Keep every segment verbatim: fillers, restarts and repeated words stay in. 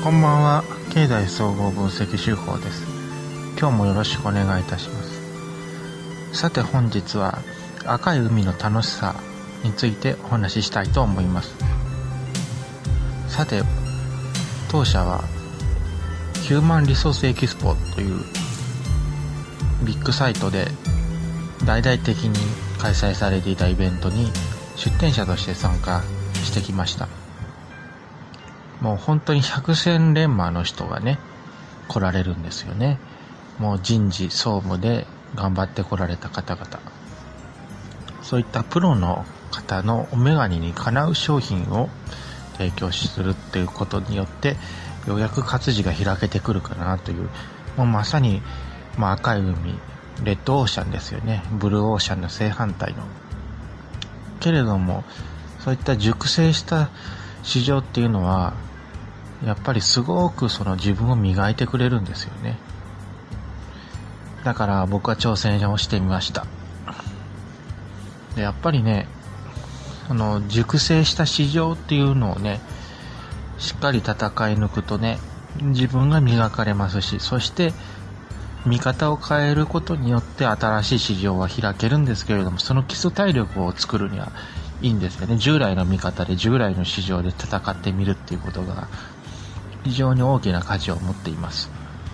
こんばんは。経済総合分析手法です。今日もよろしくお願いいたします。さて本日は赤い海の楽しさについてお話ししたいと思います。さて当社はヒューマンリソースエキスポというビッグサイトで大々的に開催されていたイベントに出展者として参加してきました。もう本当に百戦錬磨の人がね来られるんですよね。もう人事総務で頑張って来られた方々、そういったプロの方のお眼鏡にかなう商品を提供するっていうことによってようやく活字が開けてくるかなという、もうまさに、まあ、赤い海、レッドオーシャンですよね。ブルーオーシャンの正反対の。けれどもそういった熟成した市場っていうのはやっぱりすごくその自分を磨いてくれるんですよね。だから僕は挑戦をしてみました。でやっぱりね、その熟成した市場っていうのをねしっかり戦い抜くとね、自分が磨かれますし、そして見方を変えることによって新しい市場は開けるんですけれども、その基礎体力を作るにはいいんですよね。従来の見方で従来の市場で戦ってみるっていうことが非常に大きな価値を持っています。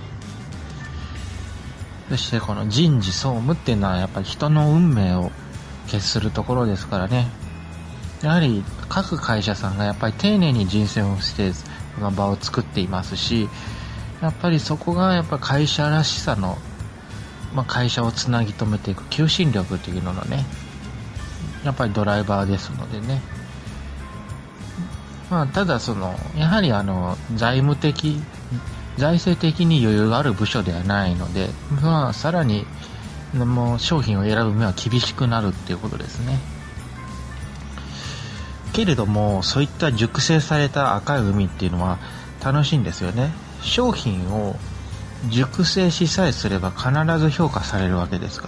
そしてこの人事総務っていうのはやっぱり人の運命を決するところですからね。やはり各会社さんがやっぱり丁寧に人選をしてこの場を作っていますし、やっぱりそこがやっぱ会社らしさの、まあ、会社をつなぎ止めていく求心力というののね、やっぱりドライバーですのでね。まあ、ただそのやはりあの財務的財政的に余裕がある部署ではないので、まあ、さらにもう商品を選ぶ目は厳しくなるっていうことですね。けれどもそういった熟成された赤い海っていうのは楽しいんですよね。商品を熟成しさえすれば必ず評価されるわけですから、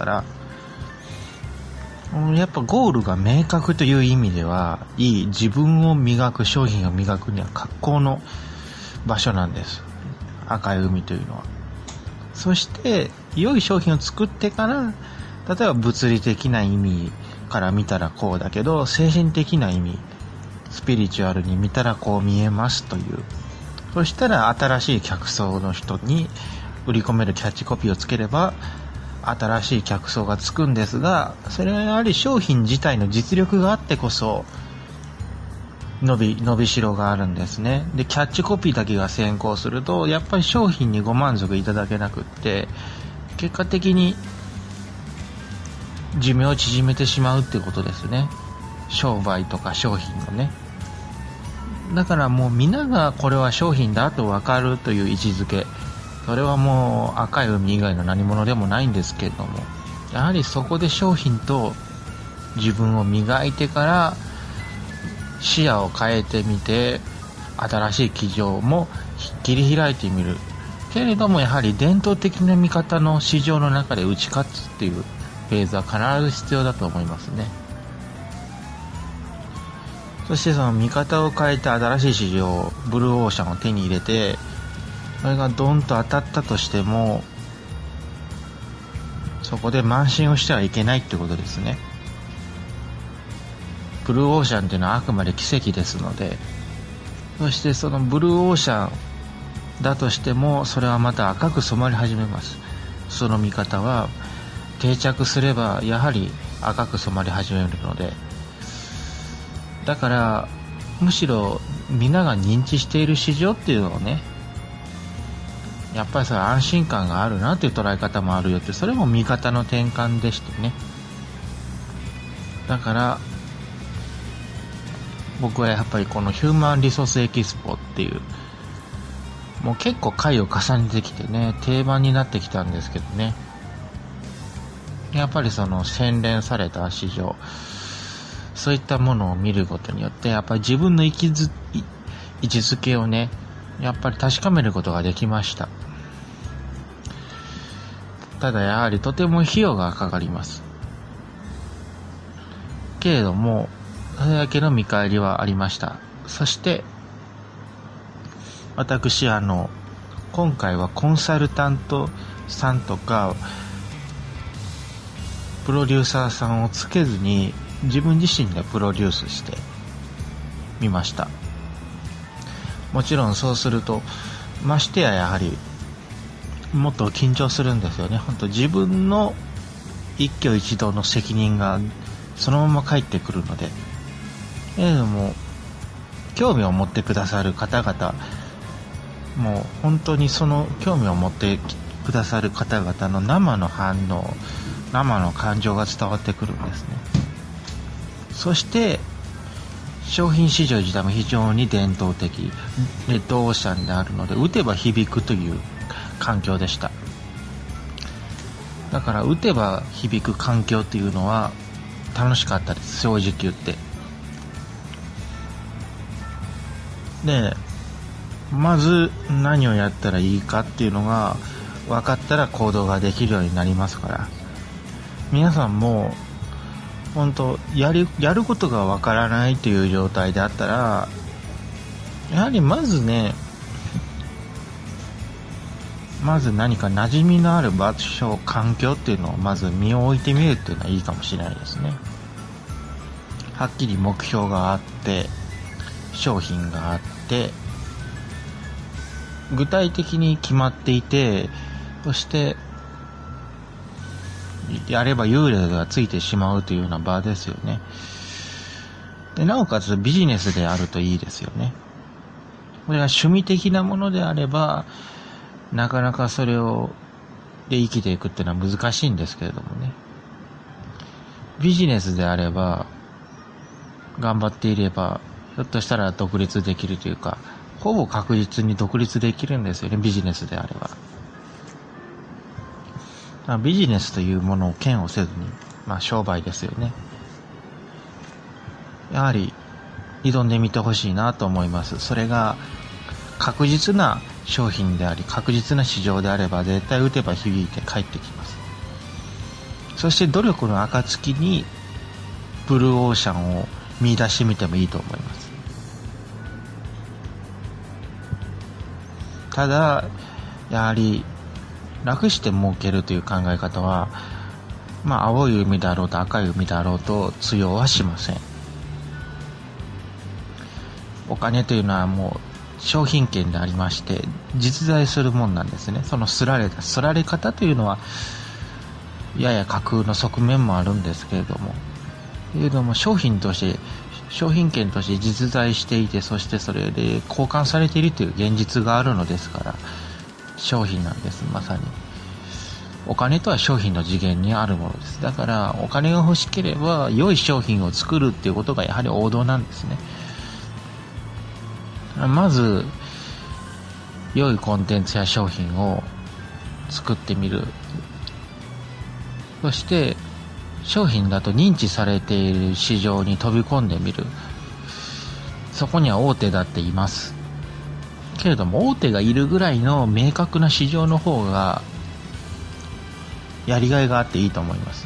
やっぱゴールが明確という意味ではいい自分を磨く、商品を磨くには格好の場所なんです、赤い海というのは。そして良い商品を作ってから、例えば物理的な意味から見たらこうだけど、精神的な意味、スピリチュアルに見たらこう見えますという、そしたら新しい客層の人に売り込めるキャッチコピーをつければ新しい客層がつくんですが、それはやはり商品自体の実力があってこそ伸び伸びしろがあるんですね。でキャッチコピーだけが先行するとやっぱり商品にご満足いただけなくって、結果的に寿命を縮めてしまうっていうことですね。商売とか商品のね。だからもう皆がこれは商品だと分かるという位置づけ、それはもう赤い海以外の何物でもないんですけれども、やはりそこで商品と自分を磨いてから視野を変えてみて新しい基準も切り開いてみる。けれどもやはり伝統的な見方の市場の中で打ち勝つっていうフェーズは必ず必要だと思いますね。そしてその見方を変えて新しい市場、ブルーオーシャンを手に入れて、それがドンと当たったとしてもそこで慢心をしてはいけないってことですね。ブルーオーシャンっていうのはあくまで奇跡ですので、そしてそのブルーオーシャンだとしてもそれはまた赤く染まり始めます。その見方は定着すればやはり赤く染まり始めるので、だからむしろ皆が認知している市場っていうのをね、やっぱりそれ安心感があるなという捉え方もあるよって、それも見方の転換でしてね。だから僕はやっぱりこのヒューマンリソースエキスポっていう、もう結構回を重ねてきてね定番になってきたんですけどね、やっぱりその洗練された市場、そういったものを見ることによってやっぱり自分の位置づ位置づけをねやっぱり確かめることができました。ただやはりとても費用がかかりますけれども、それだけの見返りはありました。そして私あの今回はコンサルタントさんとかプロデューサーさんをつけずに自分自身でプロデュースしてみました。もちろんそうするとましてややはりもっと緊張するんですよね。本当自分の一挙一動の責任がそのまま返ってくるので、えでも興味を持ってくださる方々、もう本当にその興味を持ってくださる方々の生の反応、生の感情が伝わってくるんですね。そして商品市場自体も非常に伝統的、レッドオーシャンであるので、打てば響くという環境でした。だから打てば響く環境っていうのは楽しかったです、正直言って。で、まず何をやったらいいかっていうのが分かったら行動ができるようになりますから、皆さんも本当やる、やることが分からないという状態であったら、やはりまずね、まず何か馴染みのある場所、環境っていうのをまず身を置いてみるっていうのはいいかもしれないですね。はっきり目標があって、商品があって、具体的に決まっていて、そしてやれば優劣がついてしまうというような場ですよね。でなおかつビジネスであるといいですよね。これが趣味的なものであればなかなかそれをで生きていくっていうのは難しいんですけれどもね、ビジネスであれば頑張っていればひょっとしたら独立できるというか、ほぼ確実に独立できるんですよね、ビジネスであれば。ビジネスというものを嫌悪せずに、まあ商売ですよね。やはり挑んでみてほしいなと思います。それが確実な商品であり、確実な市場であれば絶対打てば響いて帰ってきます。そして努力の暁にブルーオーシャンを見出してみてもいいと思います。ただやはり楽して儲けるという考え方は、まあ青い海だろうと赤い海だろうと通用はしません。お金というのはもう商品券でありまして実在するもんなんですね。そのすられたすられ方というのはやや架空の側面もあるんですけれども、けれども商品として商品券として実在していて、そしてそれで交換されているという現実があるのですから商品なんです。まさにお金とは商品の次元にあるものです。だからお金が欲しければ良い商品を作るっていうことがやはり王道なんですね。まず良いコンテンツや商品を作ってみる。そして商品だと認知されている市場に飛び込んでみる。そこには大手だっていますけれども、大手がいるぐらいの明確な市場の方がやりがいがあっていいと思います。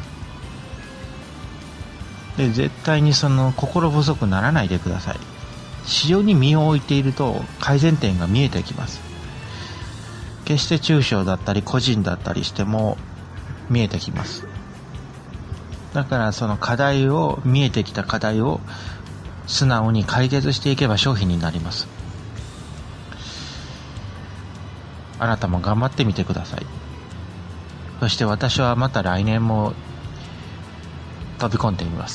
で絶対にその心細くならないでください。市場に身を置いていると改善点が見えてきます。決して中小だったり個人だったりしても見えてきます。だからその課題を見えてきた課題を素直に解決していけば商品になります。あなたも頑張ってみてください。そして私はまた来年も飛び込んでみます。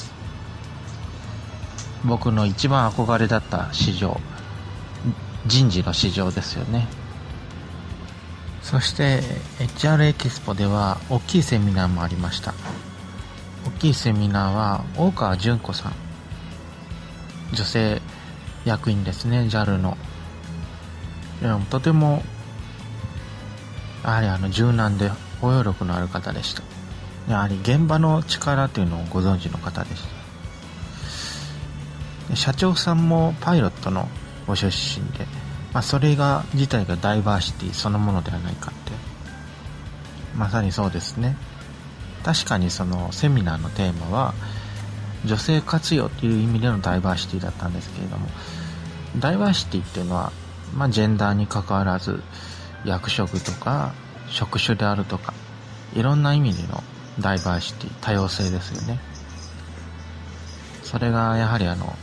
僕の一番憧れだった市場、人事の市場ですよね。そして エイチアール エキスポでは大きいセミナーもありました。大きいセミナーは大川純子さん、女性役員ですね、 ジャル の。でもとてもやはりあの柔軟で包容力のある方でした。やはり現場の力というのをご存知の方でした。で社長さんもパイロットのご出身で、まあ、それが自体がダイバーシティそのものではないかって、まさにそうですね。確かにそのセミナーのテーマは女性活用という意味でのダイバーシティだったんですけれども、ダイバーシティっていうのはまあジェンダーに関わらず役職とか職種であるとかいろんな意味でのダイバーシティ、多様性ですよね。それがやはりあの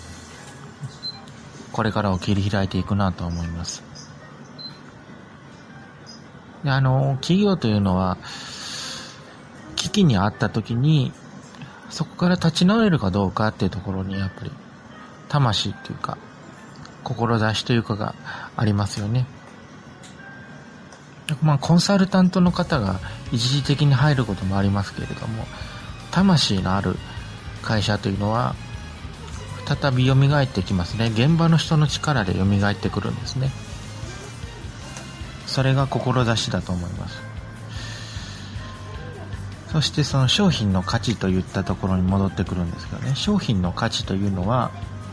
これからを切り開いていくなと思います。であの企業というのは危機にあった時にそこから立ち直れるかどうかっていうところにやっぱり魂っていうか志というかがありますよね。まあコンサルタントの方が一時的に入ることもありますけれども、魂のある会社というのは再び蘇ってきますね。現場の人の力で蘇ってくるんですね。それが志だと思います。そしてその商品の価値といったところに戻ってくるんですけどね、商品の価値というのは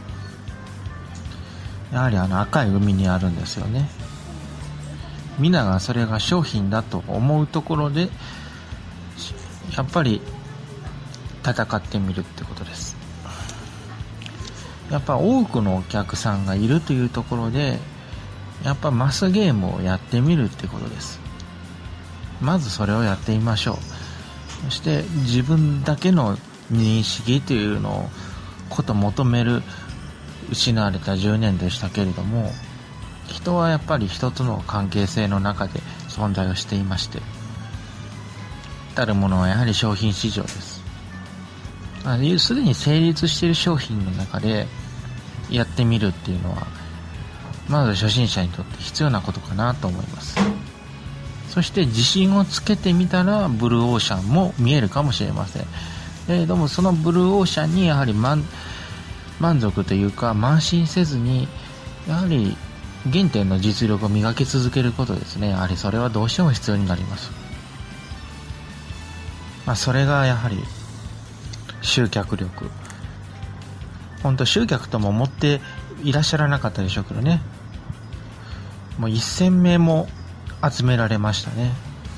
やはりあの赤い海にあるんですよね。皆がそれが商品だと思うところでやっぱり戦ってみるってことです。やっぱ多くのお客さんがいるというところでやっぱマスゲームをやってみるってことです。まずそれをやってみましょう。そして自分だけの認識というのをこと求める失われたじゅうねんでしたけれども、人はやっぱり一つの関係性の中で存在をしていまして、たるものはやはり商品市場です。すでに成立している商品の中でやってみるっていうのはまず初心者にとって必要なことかなと思います。そして自信をつけてみたらブルーオーシャンも見えるかもしれません。けれどもそのブルーオーシャンにやはり満満足というか慢心せずにやはり原点の実力を磨き続けることですね。やはりそれはどうしても必要になります。まあそれがやはり集客力。本当集客とも思っていらっしゃらなかったでしょうけどね。もうせんめいも集められましたね。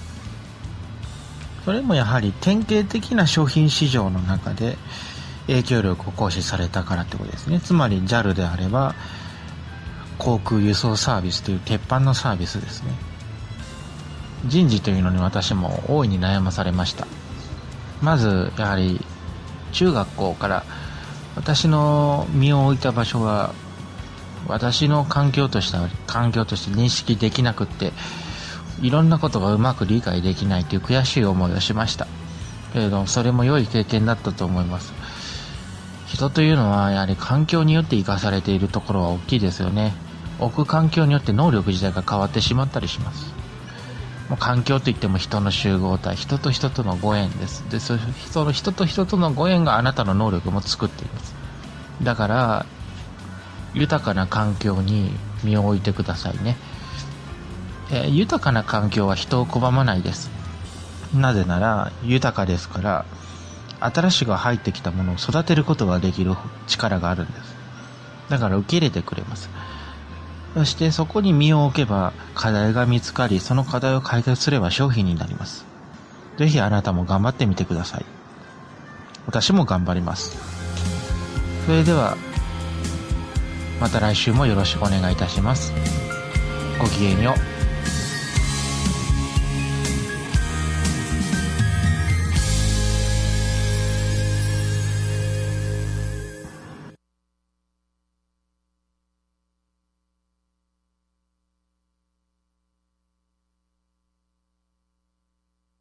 それもやはり典型的な商品市場の中で影響力を行使されたからってことですね。つまり ジャル であれば航空輸送サービスという鉄板のサービスですね。人事というのに私も大いに悩まされました。まずやはり中学校から私の身を置いた場所は私の環境として環境として認識できなくって、いろんなことがうまく理解できないという悔しい思いをしましたけれども、それも良い経験だったと思います。人というのはやはり環境によって生かされているところは大きいですよね。置く環境によって能力自体が変わってしまったりします。もう環境といっても人の集合体、人と人とのご縁です。で、その人と人とのご縁があなたの能力も作っています。だから豊かな環境に身を置いてくださいね。えー、豊かな環境は人を拒まないです。なぜなら豊かですから、新しく入ってきたものを育てることができる力があるんです。だから受け入れてくれます。そしてそこに身を置けば課題が見つかり、その課題を解決すれば商品になります。ぜひあなたも頑張ってみてください。私も頑張ります。それではまた来週もよろしくお願いいたします。ごきげんよう。